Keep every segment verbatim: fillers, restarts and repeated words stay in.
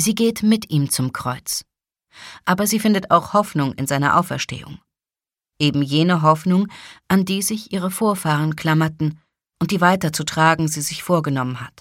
Sie geht mit ihm zum Kreuz. Aber sie findet auch Hoffnung in seiner Auferstehung. Eben jene Hoffnung, an die sich ihre Vorfahren klammerten und die weiterzutragen sie sich vorgenommen hat.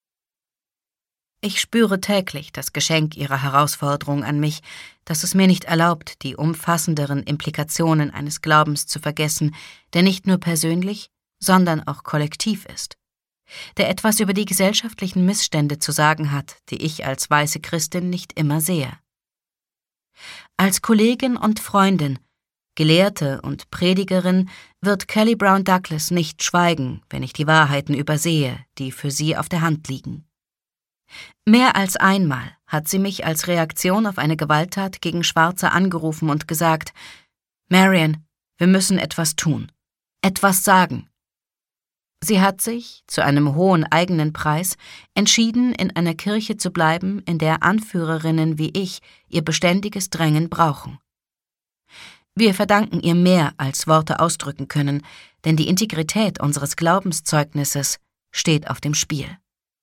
Ich spüre täglich das Geschenk ihrer Herausforderung an mich, das es mir nicht erlaubt, die umfassenderen Implikationen eines Glaubens zu vergessen, der nicht nur persönlich, sondern auch kollektiv ist, der etwas über die gesellschaftlichen Missstände zu sagen hat, die ich als weiße Christin nicht immer sehe. Als Kollegin und Freundin, Gelehrte und Predigerin wird Kelly Brown Douglas nicht schweigen, wenn ich die Wahrheiten übersehe, die für sie auf der Hand liegen. Mehr als einmal hat sie mich als Reaktion auf eine Gewalttat gegen Schwarze angerufen und gesagt: »Marian, wir müssen etwas tun, etwas sagen.« Sie hat sich, zu einem hohen eigenen Preis, entschieden, in einer Kirche zu bleiben, in der Anführerinnen wie ich ihr beständiges Drängen brauchen. Wir verdanken ihr mehr, als Worte ausdrücken können, denn die Integrität unseres Glaubenszeugnisses steht auf dem Spiel.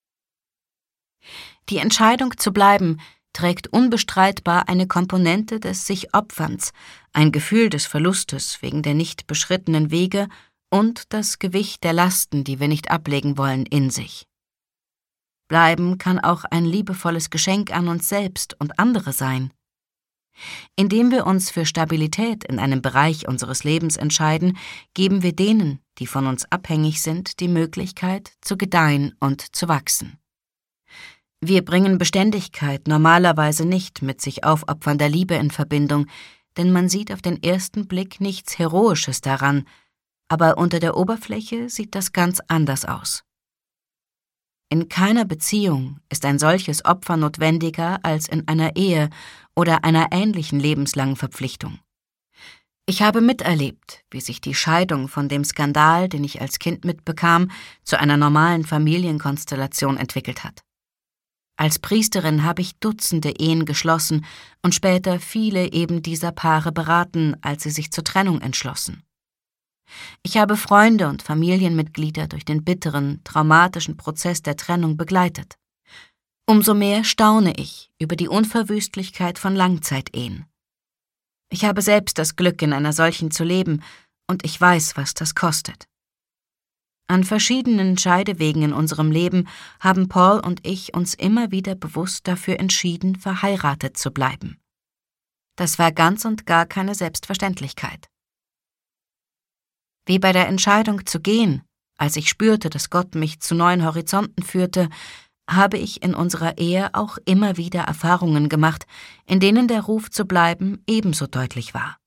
Die Entscheidung zu bleiben trägt unbestreitbar eine Komponente des Sich-Opferns, ein Gefühl des Verlustes wegen der nicht beschrittenen Wege und das Gewicht der Lasten, die wir nicht ablegen wollen, in sich. Bleiben kann auch ein liebevolles Geschenk an uns selbst und andere sein. Indem wir uns für Stabilität in einem Bereich unseres Lebens entscheiden, geben wir denen, die von uns abhängig sind, die Möglichkeit, zu gedeihen und zu wachsen. Wir bringen Beständigkeit normalerweise nicht mit sich aufopfernder Liebe in Verbindung, denn man sieht auf den ersten Blick nichts Heroisches daran, aber unter der Oberfläche sieht das ganz anders aus. In keiner Beziehung ist ein solches Opfer notwendiger als in einer Ehe oder einer ähnlichen lebenslangen Verpflichtung. Ich habe miterlebt, wie sich die Scheidung von dem Skandal, den ich als Kind mitbekam, zu einer normalen Familienkonstellation entwickelt hat. Als Priesterin habe ich Dutzende Ehen geschlossen und später viele eben dieser Paare beraten, als sie sich zur Trennung entschlossen. Ich habe Freunde und Familienmitglieder durch den bitteren, traumatischen Prozess der Trennung begleitet. Umso mehr staune ich über die Unverwüstlichkeit von Langzeitehen. Ich habe selbst das Glück, in einer solchen zu leben, und ich weiß, was das kostet. An verschiedenen Scheidewegen in unserem Leben haben Paul und ich uns immer wieder bewusst dafür entschieden, verheiratet zu bleiben. Das war ganz und gar keine Selbstverständlichkeit. Wie bei der Entscheidung zu gehen, als ich spürte, dass Gott mich zu neuen Horizonten führte, habe ich in unserer Ehe auch immer wieder Erfahrungen gemacht, in denen der Ruf zu bleiben ebenso deutlich war.